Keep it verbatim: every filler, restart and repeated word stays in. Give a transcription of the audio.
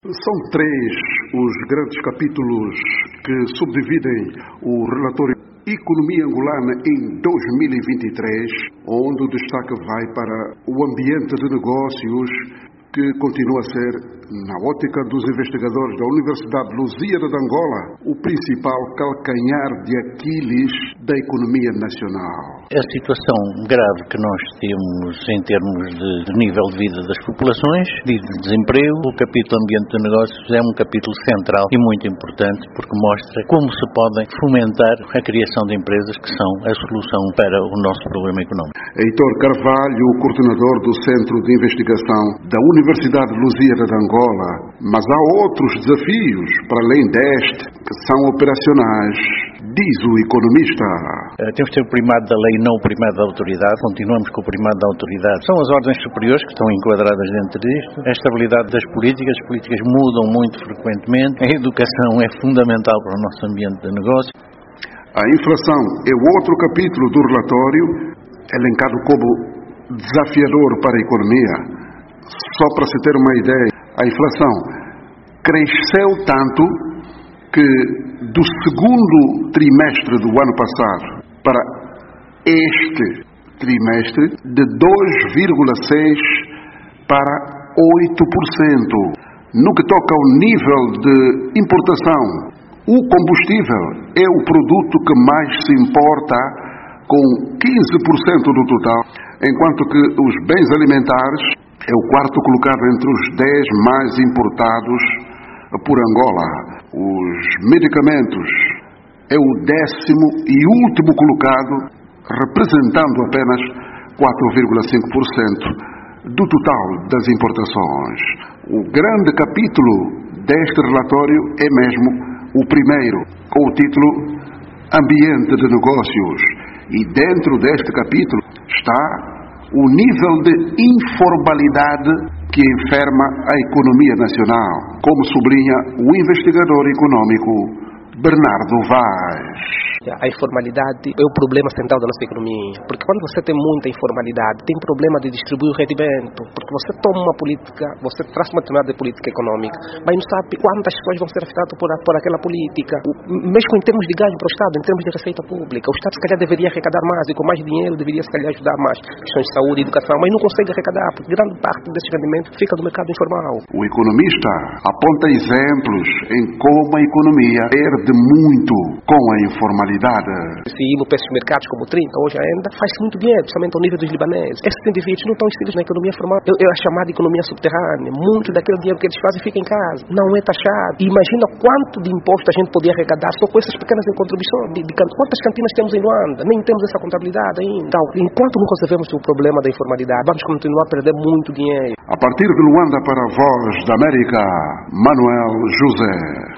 São três os grandes capítulos que subdividem o relatório Economia Angolana em dois mil e vinte e três, onde o destaque vai para o ambiente de negócios, que continua a ser, na ótica dos investigadores da Universidade Lusíada de Angola, o principal calcanhar de Aquiles da economia nacional. A situação grave que nós temos em termos de nível de vida das populações, de desemprego, o capítulo Ambiente de Negócios é um capítulo central e muito importante, porque mostra como se podem fomentar a criação de empresas que são a solução para o nosso problema económico. Heitor Carvalho, coordenador do Centro de Investigação da Universidade Lusíada de Angola, mas há outros desafios para além deste que são operacionais, diz o economista. Uh, temos de ter o primado da lei e não o primado da autoridade. Continuamos com o primado da autoridade. São as ordens superiores que estão enquadradas dentro disto. A estabilidade das políticas. As políticas mudam muito frequentemente. A educação é fundamental para o nosso ambiente de negócio. A inflação é outro capítulo do relatório, elencado como desafiador para a economia. Só para se ter uma ideia, a inflação cresceu tanto que do segundo trimestre do ano passado para este trimestre, de dois vírgula seis por cento para oito por cento. No que toca ao nível de importação, o combustível é o produto que mais se importa, com quinze por cento do total, enquanto que os bens alimentares é o quarto colocado entre os dez mais importados por Angola. Os medicamentos é o décimo e último colocado, representando apenas quatro vírgula cinco por cento do total das importações. O grande capítulo deste relatório é mesmo o primeiro, com o título Ambiente de Negócios. E dentro deste capítulo está o nível de informalidade que enferma a economia nacional, como sublinha o investigador econômico Bernardo Vaz. A informalidade é o problema central da nossa economia, porque quando você tem muita informalidade, tem problema de distribuir o rendimento, porque você toma uma política, você traz uma determinada política econômica, mas não sabe quantas pessoas vão ser afetadas por, por aquela política. Mesmo em termos de ganho para o Estado, em termos de receita pública, o Estado se calhar deveria arrecadar mais, e com mais dinheiro deveria se calhar ajudar mais questões de saúde e educação, mas não consegue arrecadar, porque grande parte desse rendimento fica no mercado informal. O economista aponta exemplos em como a economia perde muito com a informalidade. Se irmos para esses mercados como o trinta, hoje ainda, faz muito dinheiro, principalmente ao nível dos libaneses. Esses indivíduos não estão inseridos na economia formal. É a chamada economia subterrânea. Muito daquele dinheiro que eles fazem fica em casa. Não é taxado. E imagina quanto de imposto a gente podia arrecadar só com essas pequenas contribuições. De, de, quantas cantinas temos em Luanda? Nem temos essa contabilidade ainda. Então, enquanto não resolvemos o problema da informalidade, vamos continuar a perder muito dinheiro. A partir de Luanda para a Voz da América, Manuel José.